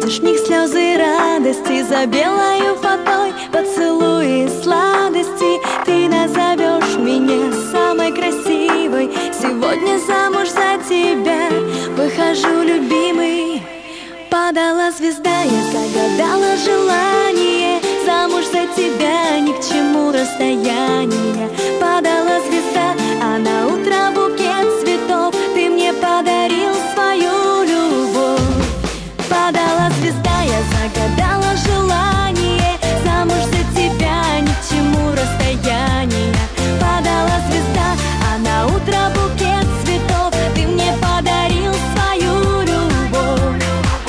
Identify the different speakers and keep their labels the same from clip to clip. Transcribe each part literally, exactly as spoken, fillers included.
Speaker 1: Будешь в них слезы радости, за белою фатой поцелуи сладости. Ты назовешь меня самой красивой, сегодня замуж за тебя выхожу, любимый. Падала звезда, я загадала желание, замуж за тебя ни к чему расстояние. Падала звезда, а на утро букет цветов ты мне подарил свою любовь. Падала звезда, я загадала желание, замуж за тебя ни к чему расстояние. Падала звезда, а на утро букет цветов ты мне подарил свою любовь.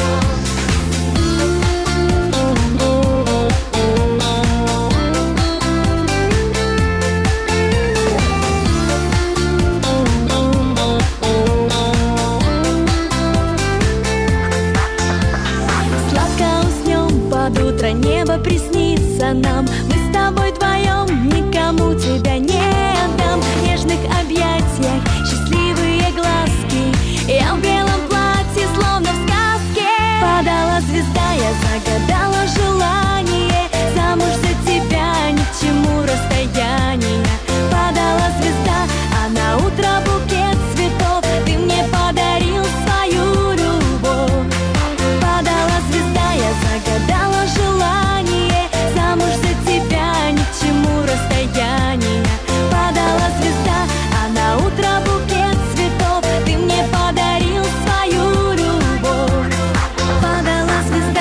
Speaker 1: Под утро небо приснится нам, мы с тобой вдвоем, никому тебя не отдам. В нежных объятиях счастливые глазки, я в белом платье, словно в сказке. Падала звезда, я загадала желание, замуж за тебя ни к чему расстояние. Падала звезда, а на утро букет цветов ты мне подарил свою любовь. Падала звезда, я загадала желание, замуж за тебя ни к чему расстояние. Падала звезда, а на утро букет цветов ты мне подарил свою любовь. Падала звезда.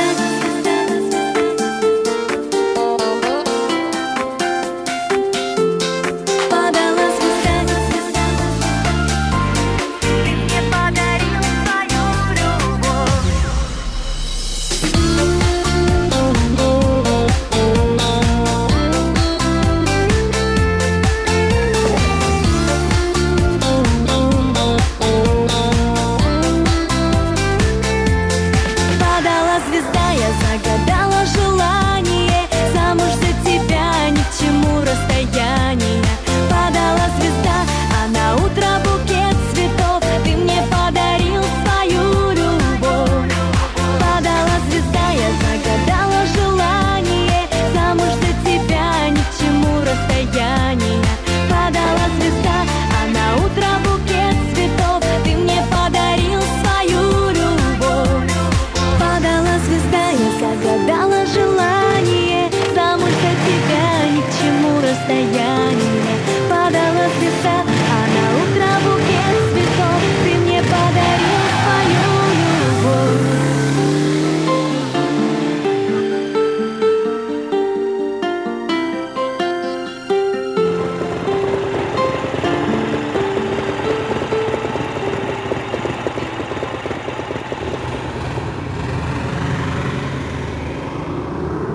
Speaker 1: Падала звезда. Ты мне подарил свою любовь. Падала звезда, я загадала желание, замуж за тебя ни к чему расстояние. Падала звезда, а на утро букет цветов ты мне подарил свою любовь. Падала звезда, я загадала желание, замуж за тебя ни к чему расстояние. Падала звезда, а на утро букет цветов ты мне подарил свою любовь. Падала звезда, я загадала желание, замуж за тебя ни к чему расстояние.